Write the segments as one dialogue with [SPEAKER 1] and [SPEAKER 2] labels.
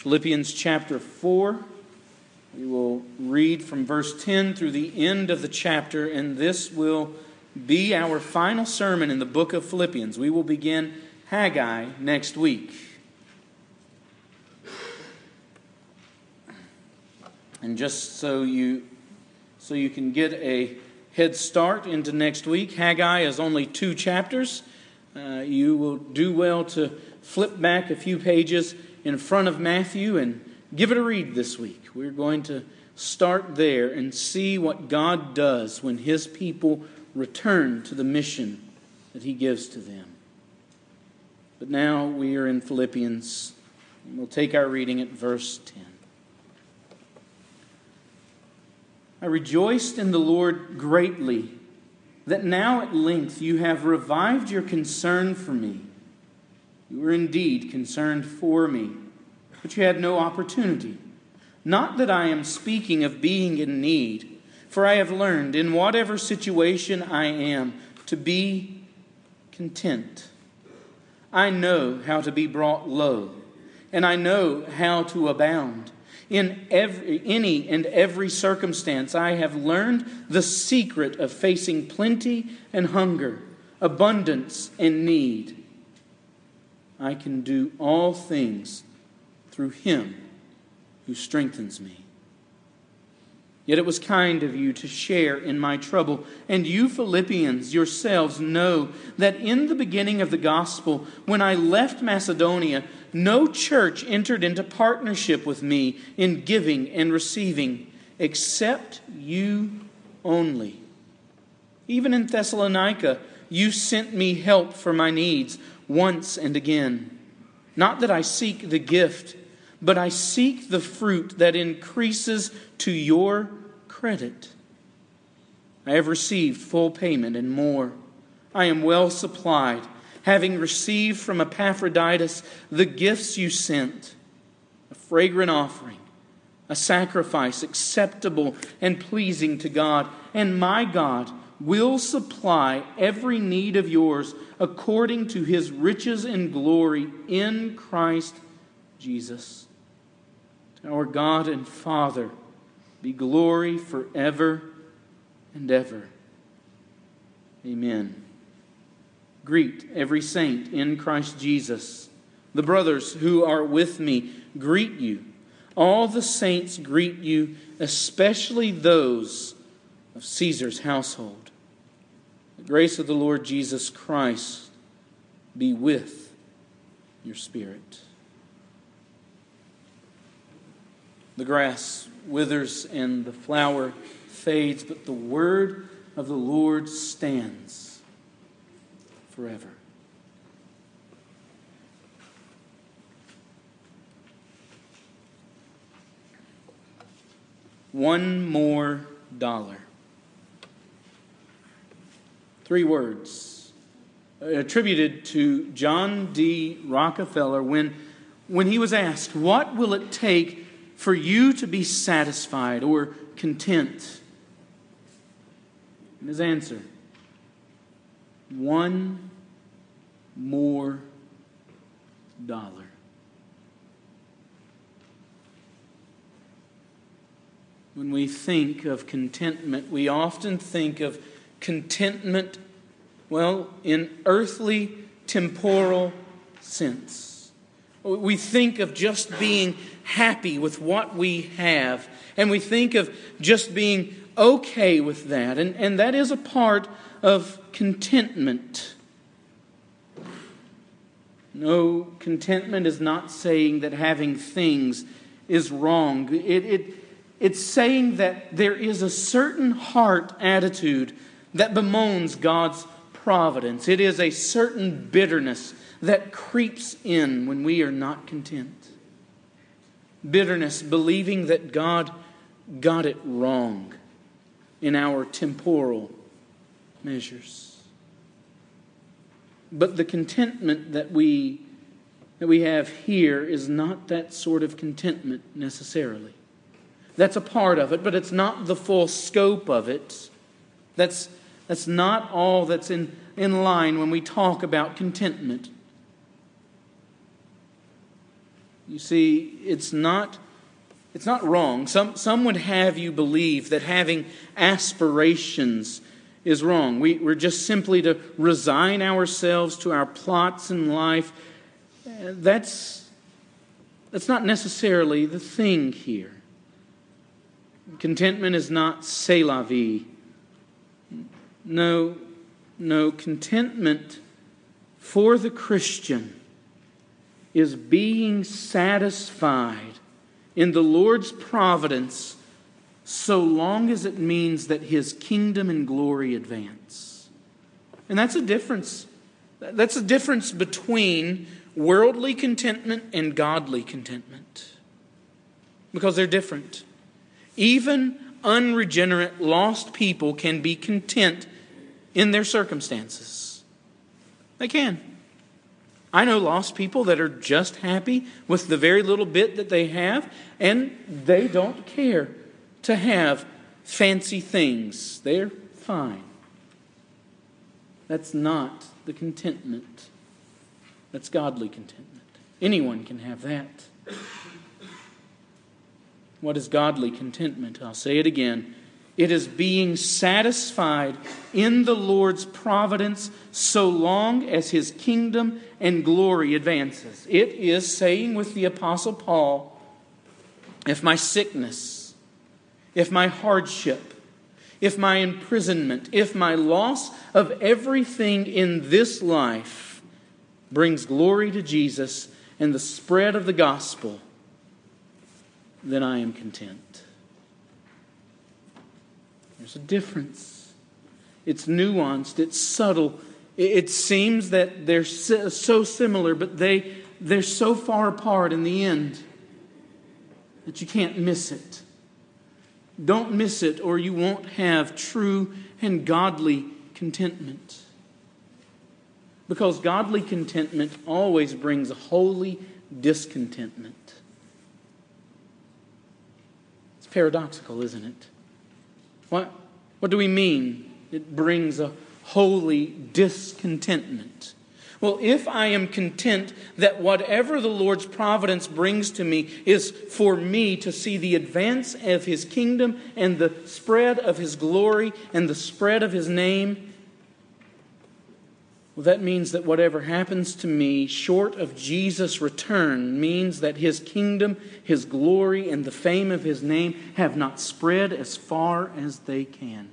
[SPEAKER 1] Philippians chapter 4. We will read from verse 10 through the end of the chapter, and this will be our final sermon in the book of Philippians. We will begin Haggai next week. And just so you can get a head start into next week, Haggai is only 2 chapters. You will do well to flip back a few pages in front of Matthew and give it a read this week. We're going to start there and see what God does when His people return to the mission that He gives to them. But now we are in Philippians, and we'll take our reading at verse 10. I rejoiced in the Lord greatly that now at length you have revived your concern for me. You were indeed concerned for me, but you had no opportunity. Not that I am speaking of being in need, for I have learned in whatever situation I am to be content. I know how to be brought low, and I know how to abound. In any and every circumstance, I have learned the secret of facing plenty and hunger, abundance and need. I can do all things through Him who strengthens me. Yet it was kind of you to share in my trouble. And you Philippians yourselves know that in the beginning of the gospel, when I left Macedonia, no church entered into partnership with me in giving and receiving, except you only. Even in Thessalonica, you sent me help for my needs once and again. Not that I seek the gift, but I seek the fruit that increases to your credit. I have received full payment and more. I am well supplied, having received from Epaphroditus the gifts you sent, a fragrant offering, a sacrifice acceptable and pleasing to God. And my God will supply every need of yours according to His riches and glory in Christ Jesus. To our God and Father be glory forever and ever. Amen. Greet every saint in Christ Jesus. The brothers who are with me greet you. All the saints greet you, especially those of Caesar's household. The grace of the Lord Jesus Christ be with your spirit. The grass withers and the flower fades, but the word of the Lord stands forever. One more dollar. 3 words attributed to John D. Rockefeller when he was asked, what will it take for you to be satisfied or content? And his answer, one more dollar. When we think of contentment, we often think of contentment, in earthly, temporal sense. We think of just being happy with what we have, and we think of just being okay with that, and that is a part of contentment. No, contentment is not saying that having things is wrong. It's saying that there is a certain heart attitude that bemoans God's providence. It is a certain bitterness that creeps in when we are not content. Bitterness, believing that God got it wrong in our temporal measures. But the contentment that we have here is not that sort of contentment necessarily. That's a part of it, but it's not the full scope of it. That's not all that's in line when we talk about contentment. You see, it's not wrong. Some would have you believe that having aspirations is wrong. We're just simply to resign ourselves to our plots in life. That's not necessarily the thing here. Contentment is not c'est la vie. No, contentment for the Christian is being satisfied in the Lord's providence so long as it means that His kingdom and glory advance. And that's a difference. That's a difference between worldly contentment and godly contentment. Because they're different. Even unregenerate, lost people can be content in their circumstances. They can. I know lost people that are just happy with the very little bit that they have, and they don't care to have fancy things. They're fine. That's not the contentment. That's godly contentment. Anyone can have that. What is godly contentment? I'll say it again. It is being satisfied in the Lord's providence so long as His kingdom and glory advances. It is saying with the Apostle Paul, if my sickness, if my hardship, if my imprisonment, if my loss of everything in this life brings glory to Jesus and the spread of the gospel, then I am content. There's a difference. It's nuanced. It's subtle. It seems that they're so similar, but they're so far apart in the end that you can't miss it. Don't miss it, or you won't have true and godly contentment. Because godly contentment always brings a holy discontentment. It's paradoxical, isn't it? What do we mean? It brings a holy discontentment. Well, if I am content that whatever the Lord's providence brings to me is for me to see the advance of His kingdom and the spread of His glory and the spread of His name, well, that means that whatever happens to me short of Jesus' return means that His kingdom, His glory, and the fame of His name have not spread as far as they can.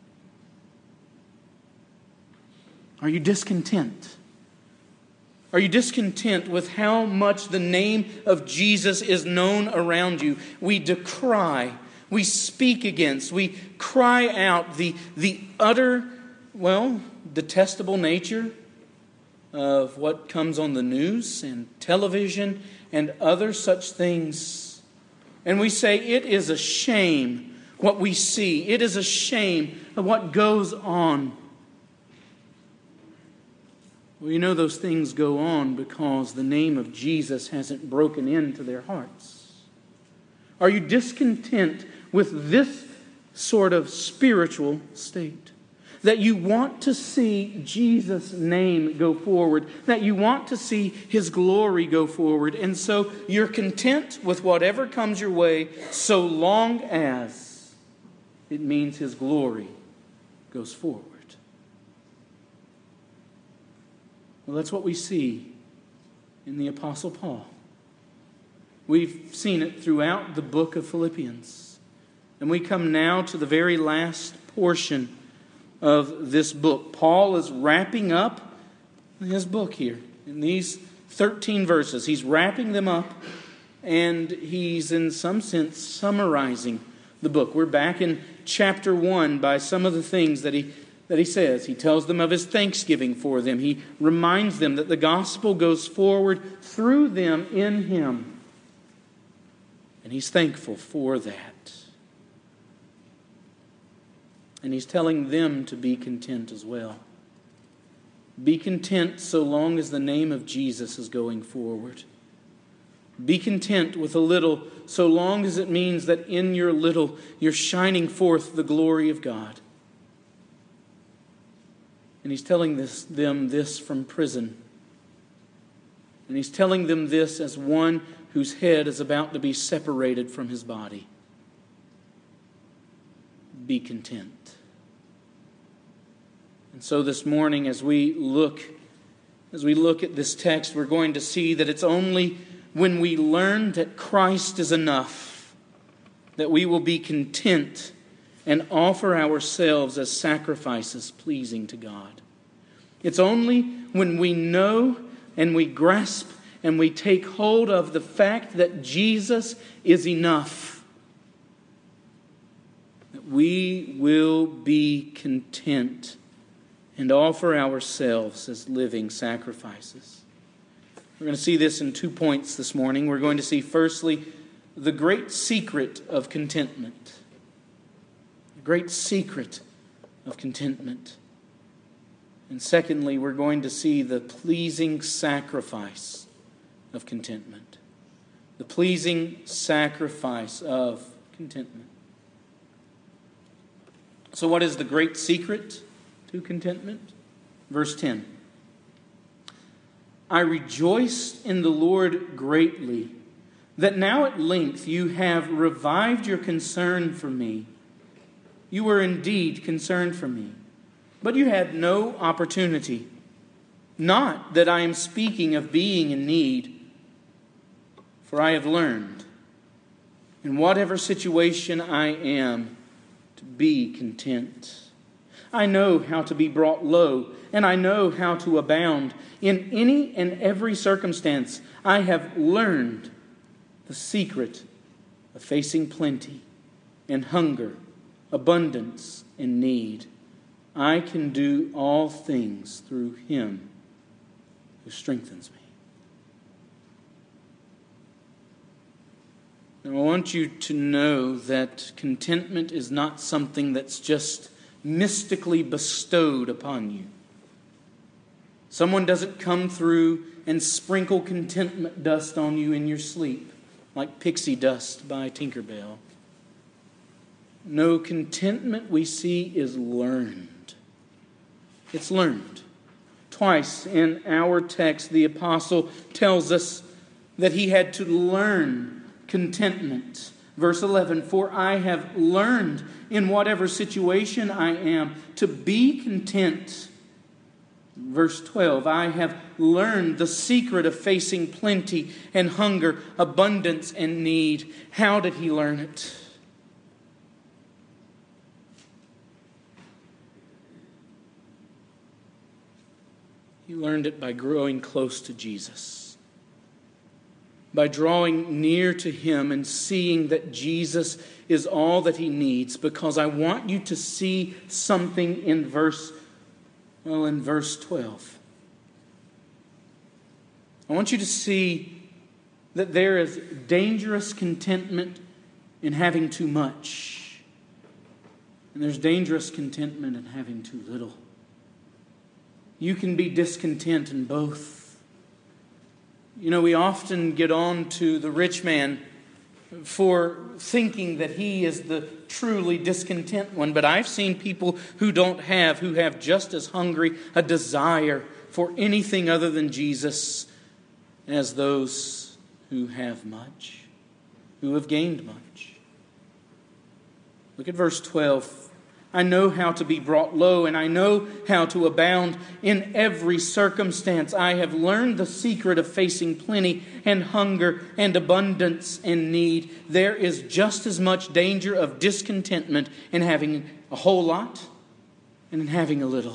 [SPEAKER 1] Are you discontent? Are you discontent with how much the name of Jesus is known around you? We decry, we speak against, we cry out the utter, detestable nature of what comes on the news and television and other such things. And we say it is a shame what we see. It is a shame of what goes on. Well, you know those things go on because the name of Jesus hasn't broken into their hearts. Are you discontent with this sort of spiritual state? That you want to see Jesus' name go forward, that you want to see His glory go forward, and so you're content with whatever comes your way so long as it means His glory goes forward. Well, that's what we see in the Apostle Paul. We've seen it throughout the book of Philippians. And we come now to the very last portion of this book. Paul is wrapping up his book here in these 13 verses. He's wrapping them up, and he's in some sense summarizing the book. We're back in chapter 1 by some of the things that he says. He tells them of his thanksgiving for them. He reminds them that the gospel goes forward through them in Him. And he's thankful for that. And he's telling them to be content as well. Be content so long as the name of Jesus is going forward. Be content with a little so long as it means that in your little you're shining forth the glory of God. And he's telling them this from prison. And he's telling them this as one whose head is about to be separated from his body. Be content. And so this morning, as we look at this text, we're going to see that it's only when we learn that Christ is enough that we will be content and offer ourselves as sacrifices pleasing to God. It's only when we know and we grasp and we take hold of the fact that Jesus is enough that we will be content and offer ourselves as living sacrifices. We're going to see this in 2 points this morning. We're going to see, firstly, the great secret of contentment. The great secret of contentment. And secondly, we're going to see the pleasing sacrifice of contentment. The pleasing sacrifice of contentment. So what is the great secret to contentment? Verse 10. I rejoiced in the Lord greatly, that now at length you have revived your concern for me. You were indeed concerned for me, but you had no opportunity. Not that I am speaking of being in need, for I have learned, in whatever situation I am, to be content. I know how to be brought low, and I know how to abound. In any and every circumstance, I have learned the secret of facing plenty and hunger, abundance and need. I can do all things through Him who strengthens me. Now, I want you to know that contentment is not something that's just mystically bestowed upon you. Someone doesn't come through and sprinkle contentment dust on you in your sleep, like pixie dust by Tinkerbell. No, contentment we see is learned. It's learned. Twice in our text, the apostle tells us that he had to learn contentment. Verse 11, for I have learned in whatever situation I am to be content. Verse 12, I have learned the secret of facing plenty and hunger, abundance and need. How did he learn it? He learned it by growing close to Jesus. By drawing near to Him and seeing that Jesus is all that he needs. Because I want you to see something in verse 12. I want you to see that there is dangerous contentment in having too much. And there's dangerous contentment in having too little. You can be discontent in both. You know, we often get on to the rich man for thinking that he is the truly discontent one. But I've seen people who have just as hungry a desire for anything other than Jesus as those who have much, who have gained much. Look at verse 12. I know how to be brought low, and I know how to abound in every circumstance. I have learned the secret of facing plenty and hunger and abundance and need. There is just as much danger of discontentment in having a whole lot and in having a little.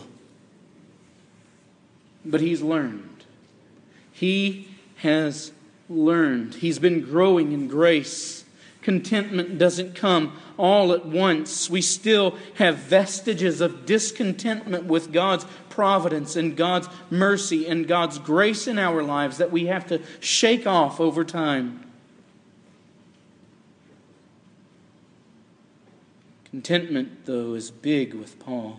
[SPEAKER 1] But he's learned. He has learned. He's been growing in grace. Contentment doesn't come all at once. We still have vestiges of discontentment with God's providence and God's mercy and God's grace in our lives that we have to shake off over time. Contentment, though, is big with Paul.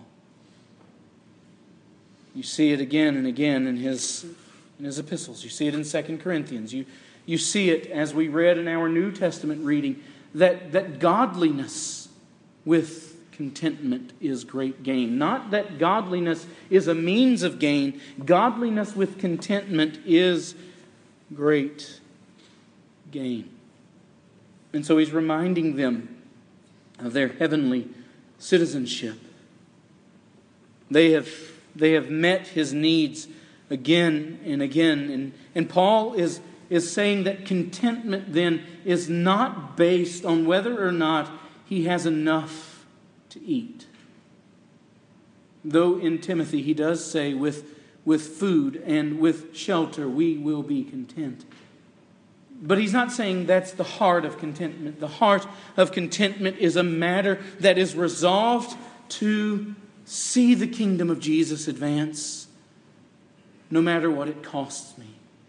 [SPEAKER 1] You see it again and again in his epistles. You see it in 2 Corinthians. You see it as we read in our New Testament reading, that godliness with contentment is great gain. Not that godliness is a means of gain. Godliness with contentment is great gain. And so he's reminding them of their heavenly citizenship. They have met his needs again and again. And Paul is saying that contentment then is not based on whether or not he has enough to eat. Though in Timothy he does say with food and with shelter we will be content. But he's not saying that's the heart of contentment. The heart of contentment is a matter that is resolved to see the kingdom of Jesus advance, no matter what it costs me.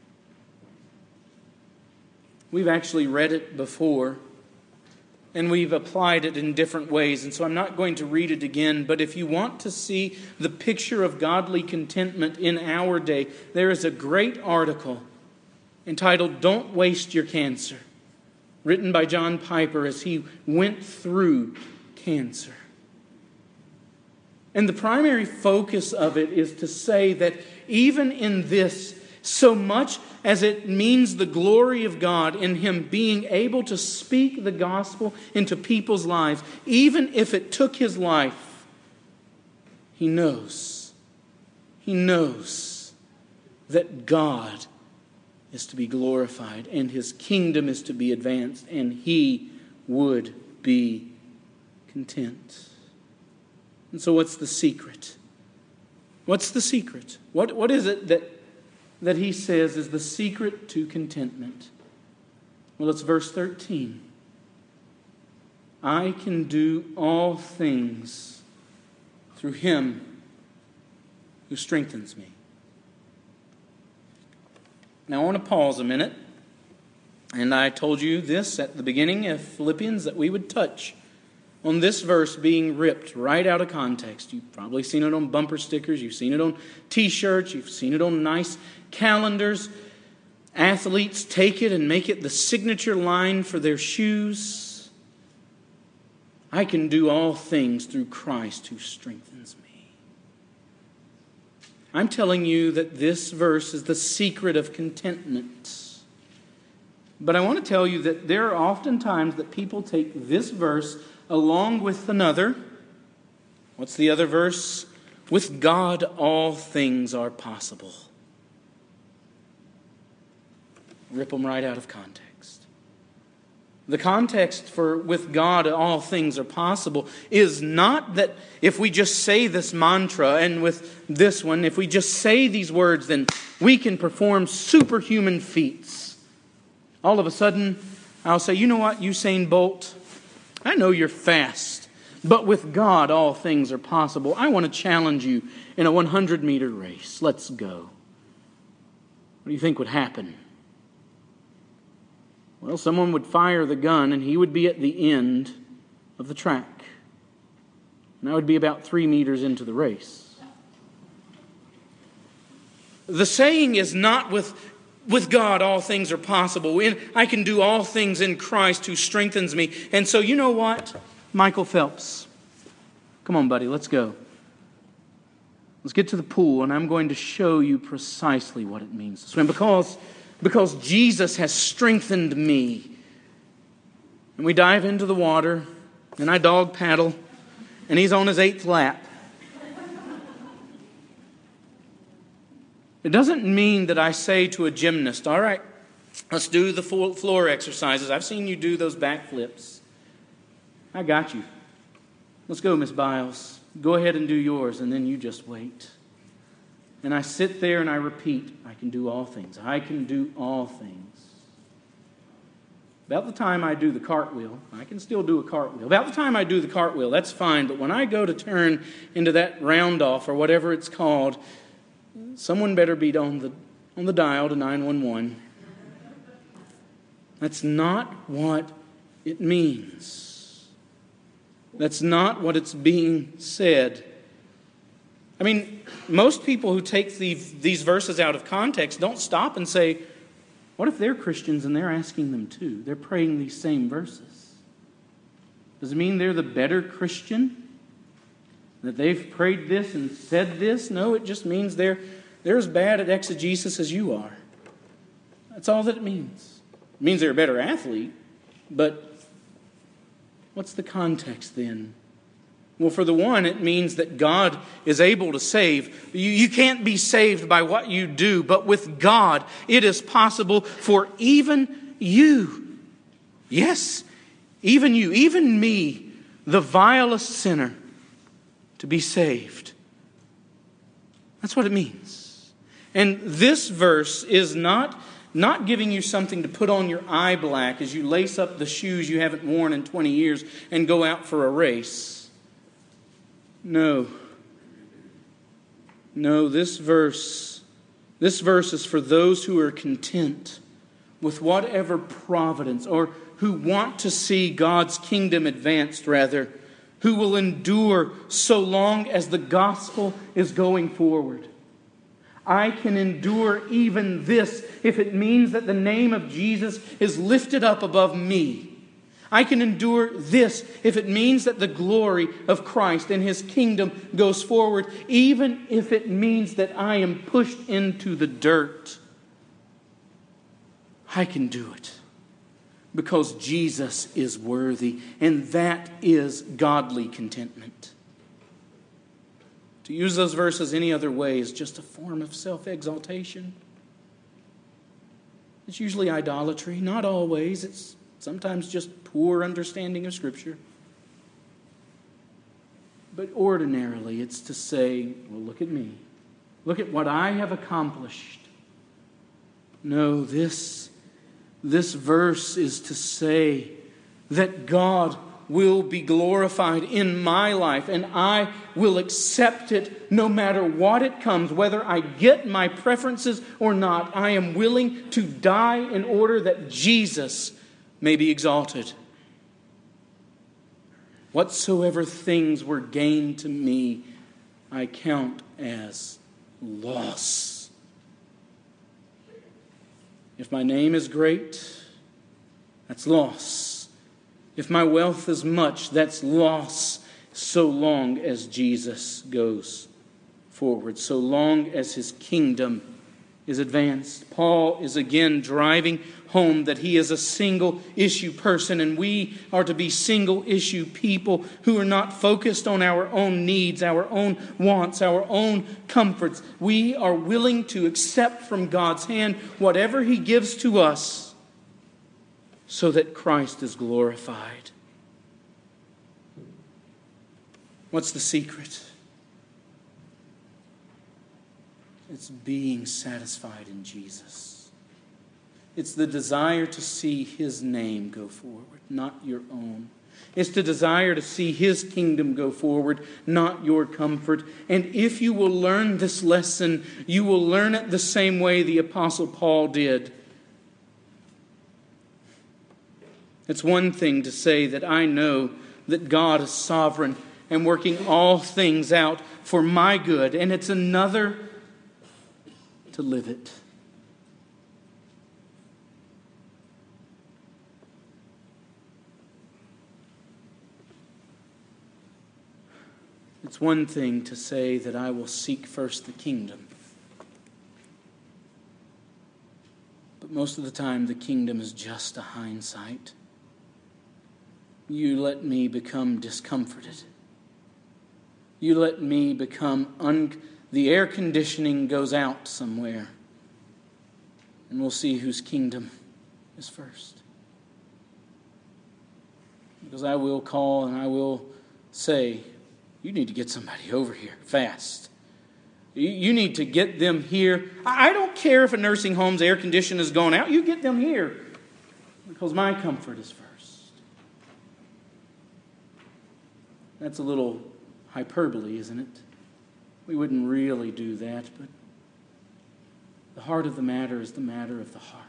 [SPEAKER 1] We've actually read it before, and we've applied it in different ways, and so I'm not going to read it again, but if you want to see the picture of godly contentment in our day, there is a great article entitled "Don't Waste Your Cancer," written by John Piper as he went through cancer. And the primary focus of it is to say that even in this, so much as it means the glory of God in Him being able to speak the gospel into people's lives, even if it took His life, He knows that God is to be glorified and His kingdom is to be advanced, and He would be content. And so what's the secret? What's the secret? What is it that he says is the secret to contentment? Well, it's verse 13. I can do all things through Him who strengthens me. Now I want to pause a minute. And I told you this at the beginning of Philippians, that we would touch on this verse being ripped right out of context. You've probably seen it on bumper stickers. You've seen it on T-shirts. You've seen it on nice calendars. Athletes take it and make it the signature line for their shoes. I can do all things through Christ who strengthens me. I'm telling you that this verse is the secret of contentment. But I want to tell you that there are often times that people take this verse along with another. What's the other verse? With God all things are possible. Rip them right out of context. The context for with God all things are possible is not that if we just say this mantra, and with this one, if we just say these words, then we can perform superhuman feats. All of a sudden, I'll say, you know what, Usain Bolt, I know you're fast, but with God all things are possible. I want to challenge you in a 100-meter race. Let's go. What do you think would happen? Well, someone would fire the gun and he would be at the end of the track. And I would be about 3 meters into the race. The saying is not with God all things are possible. I can do all things in Christ who strengthens me. And so you know what? Michael Phelps. Come on, buddy, let's go. Let's get to the pool, and I'm going to show you precisely what it means to swim. Because Jesus has strengthened me. And we dive into the water, and I dog paddle, and he's on his 8th lap. It doesn't mean that I say to a gymnast, all right, let's do the floor exercises. I've seen you do those backflips. I got you. Let's go, Miss Biles. Go ahead and do yours, and then you just wait. And I sit there and I repeat, I can do all things. I can do all things. About the time I do the cartwheel, I can still do a cartwheel. About the time I do the cartwheel, that's fine. But when I go to turn into that round off or whatever it's called, someone better be on the dial to 911. That's not what it means. That's not what it's being said. I mean, most people who take these verses out of context don't stop and say, what if they're Christians and they're asking them too? They're praying these same verses. Does it mean they're the better Christian? That they've prayed this and said this? No, it just means they're as bad at exegesis as you are. That's all that it means. It means they're a better athlete, but what's the context then? Well, for the one, it means that God is able to save. You can't be saved by what you do, but with God, it is possible for even you. Yes, even you, even me, the vilest sinner, to be saved. That's what it means. And this verse is not giving you something to put on your eye black as you lace up the shoes you haven't worn in 20 years and go out for a race. No, this verse is for those who are content with whatever providence, or who want to see God's kingdom advanced, rather, who will endure so long as the gospel is going forward. I can endure even this if it means that the name of Jesus is lifted up above me. I can endure this if it means that the glory of Christ and His kingdom goes forward, even if it means that I am pushed into the dirt. I can do it because Jesus is worthy, and that is godly contentment. To use those verses any other way is just a form of self-exaltation. It's usually idolatry, not always. It's sometimes just poor understanding of Scripture. But ordinarily, it's to say, well, look at me. Look at what I have accomplished. No, this verse is to say that God will be glorified in my life, and I will accept it no matter what it comes, whether I get my preferences or not. I am willing to die in order that Jesus may be exalted. Whatsoever things were gain to me, I count as loss. If my name is great, that's loss. If my wealth is much, that's loss, so long as Jesus goes forward, so long as His kingdom is advanced. Paul is again driving home that he is a single-issue person, and we are to be single-issue people who are not focused on our own needs, our own wants, our own comforts. We are willing to accept from God's hand whatever He gives to us so that Christ is glorified. What's the secret? It's being satisfied in Jesus. It's the desire to see His name go forward, not your own. It's the desire to see His kingdom go forward, not your comfort. And if you will learn this lesson, you will learn it the same way the Apostle Paul did. It's one thing to say that I know that God is sovereign and working all things out for my good, and it's another to live it. It's one thing to say that I will seek first the kingdom. But most of the time, the kingdom is just a hindsight. You let me become discomforted. You let me become the air conditioning goes out somewhere. And we'll see whose kingdom is first. Because I will call and I will say, you need to get somebody over here fast. You need to get them here. I don't care if a nursing home's air conditioner is going out. You get them here. Because my comfort is first. That's a little hyperbole, isn't it? We wouldn't really do that, but the heart of the matter is the matter of the heart.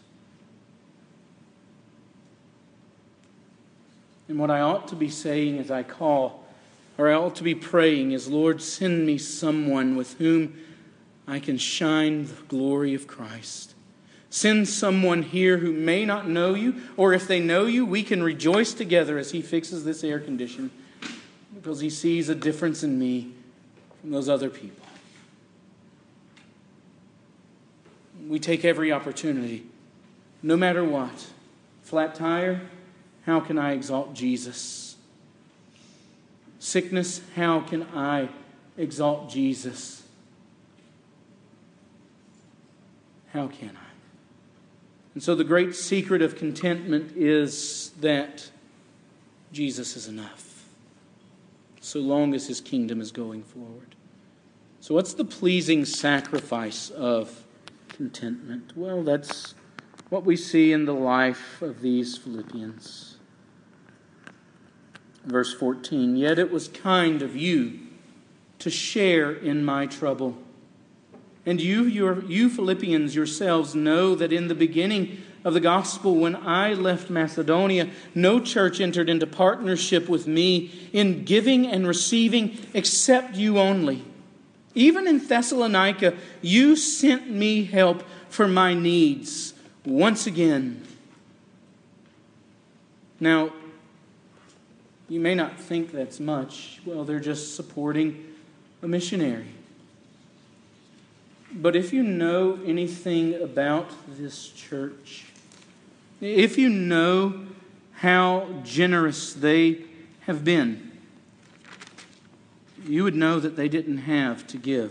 [SPEAKER 1] And what I ought to be saying as I call, or I ought to be praying is, Lord, send me someone with whom I can shine the glory of Christ. Send someone here who may not know you, or if they know you, we can rejoice together as He fixes this air condition because He sees a difference in me from those other people. We take every opportunity no matter what. Flat tire, how can I exalt Jesus? Sickness, how can I exalt Jesus? How can I? And so the great secret of contentment is that Jesus is enough, so long as His kingdom is going forward. So what's the pleasing sacrifice of contentment? Well, that's what we see in the life of these Philippians. Verse 14, yet it was kind of you to share in my trouble. And you Philippians yourselves know that in the beginning of the gospel, when I left Macedonia, no church entered into partnership with me in giving and receiving except you only. Even in Thessalonica, you sent me help for my needs once again. Now, you may not think that's much. Well, they're just supporting a missionary. But if you know anything about this church, if you know how generous they have been, you would know that they didn't have to give.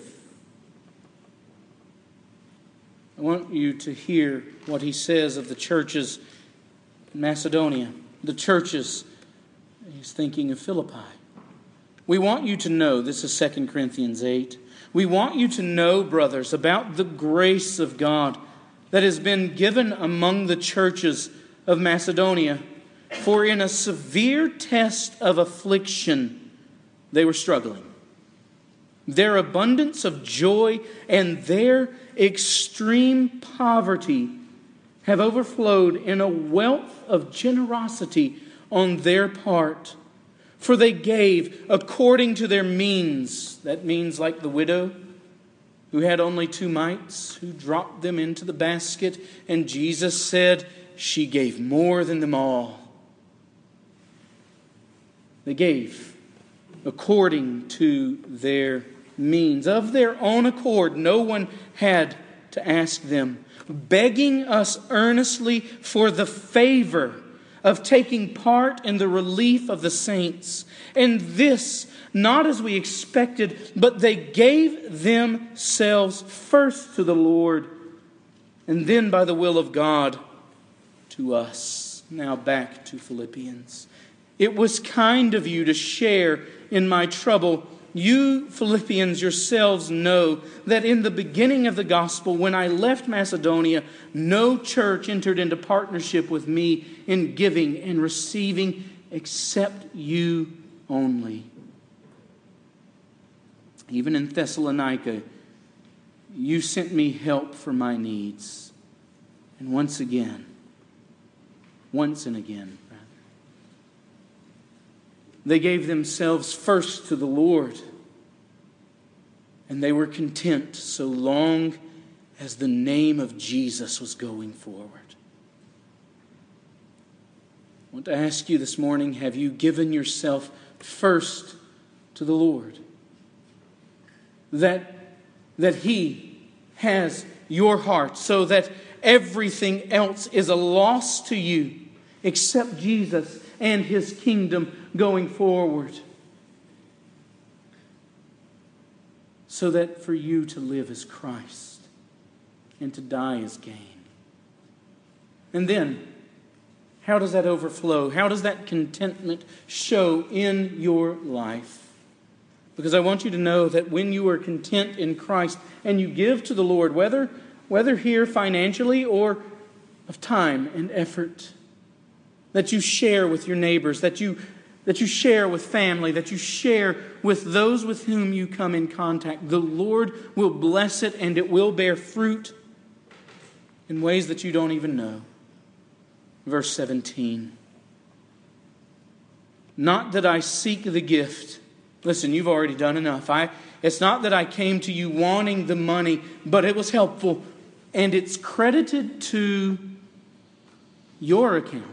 [SPEAKER 1] I want you to hear what he says of the churches in Macedonia, the churches. He's thinking of Philippi. We want you to know, this is 2 Corinthians 8, we want you to know, brothers, about the grace of God that has been given among the churches of Macedonia. For in a severe test of affliction, they were struggling. Their abundance of joy and their extreme poverty have overflowed in a wealth of generosity on their part. For they gave according to their means. That means like the widow who had only 2 mites, who dropped them into the basket, and Jesus said, she gave more than them all. They gave according to their means. Of their own accord, no one had to ask them, begging us earnestly for the favor of taking part in the relief of the saints. And this, not as we expected, but they gave themselves first to the Lord, and then by the will of God to us. Now back to Philippians. It was kind of you to share in my trouble. You Philippians yourselves know that in the beginning of the gospel, when I left Macedonia, no church entered into partnership with me in giving and receiving except you only. Even in Thessalonica, you sent me help for my needs. And once and again, they gave themselves first to the Lord, and they were content so long as the name of Jesus was going forward. I want to ask you this morning, have you given yourself first to the Lord? That He has your heart, so that everything else is a loss to you except Jesus and His kingdom going forward. So that for you to live as Christ and to die as gain. And then, how does that overflow? How does that contentment show in your life? Because I want you to know that when you are content in Christ and you give to the Lord, whether here financially or of time and effort, that you share with your neighbors, that you share with family, that you share with those with whom you come in contact, the Lord will bless it and it will bear fruit in ways that you don't even know. Verse 17. Not that I seek the gift. Listen, you've already done enough. It's not that I came to you wanting the money, but it was helpful. And it's credited to your account.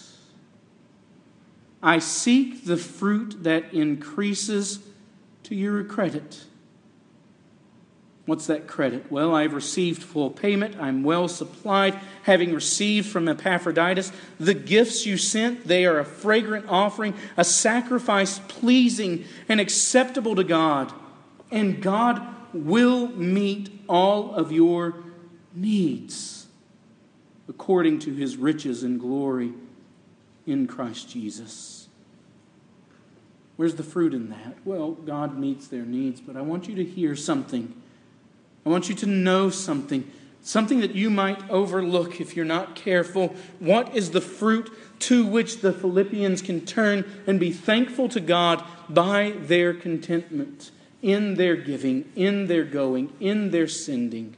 [SPEAKER 1] I seek the fruit that increases to your credit. What's that credit? Well, I've received full payment. I'm well supplied, having received from Epaphroditus the gifts you sent. They are a fragrant offering, a sacrifice pleasing and acceptable to God. And God will meet all of your needs according to His riches and glory in Christ Jesus. Where's the fruit in that? Well, God meets their needs, but I want you to hear something. I want you to know something that you might overlook if you're not careful. What is the fruit to which the Philippians can turn and be thankful to God by their contentment, in their giving, in their going, in their sending?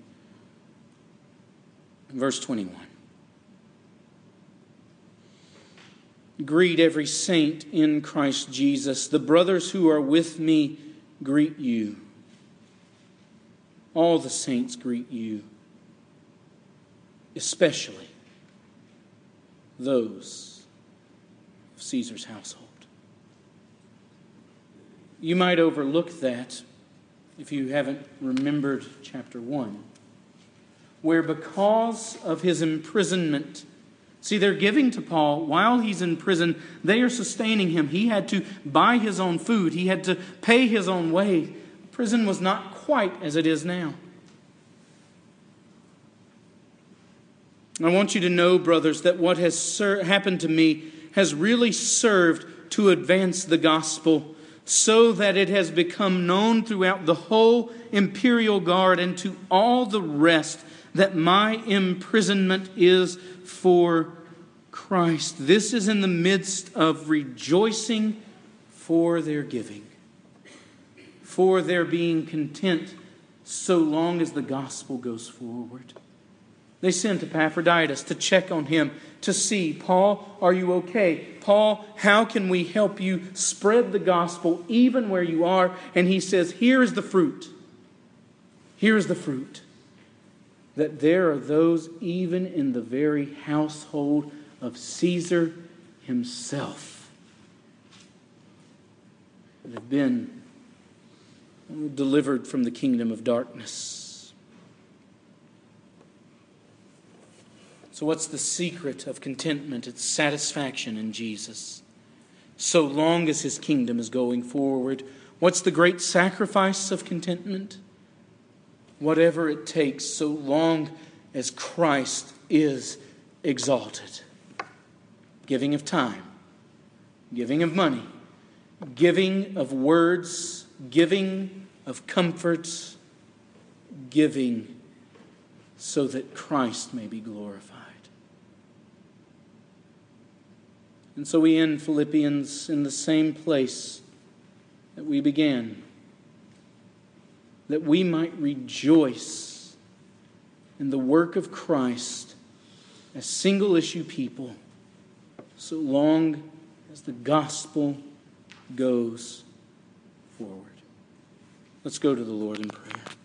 [SPEAKER 1] Verse 21. Greet every saint in Christ Jesus. The brothers who are with me greet you. All the saints greet you, especially those of Caesar's household. You might overlook that if you haven't remembered chapter 1, where because of his imprisonment, see, they're giving to Paul while he's in prison. They are sustaining him. He had to buy his own food. He had to pay his own way. Prison was not quite as it is now. I want you to know, brothers, that what has happened to me has really served to advance the gospel, so that it has become known throughout the whole imperial guard and to all the rest that my imprisonment is for Christ. This is in the midst of rejoicing for their giving, for their being content so long as the gospel goes forward. They sent Epaphroditus to check on him, to see, Paul, are you okay? Paul, how can we help you spread the gospel even where you are? And he says, here is the fruit. Here is the fruit. That there are those even in the very household of Caesar himself that have been delivered from the kingdom of darkness. So what's the secret of contentment? It's satisfaction in Jesus, so long as His kingdom is going forward. What's the great sacrifice of contentment? Whatever it takes, so long as Christ is exalted. Giving of time, giving of money, giving of words, giving of comforts, giving so that Christ may be glorified. And so we end Philippians in the same place that we began, that we might rejoice in the work of Christ as single-issue people, so long as the gospel goes forward. Let's go to the Lord in prayer.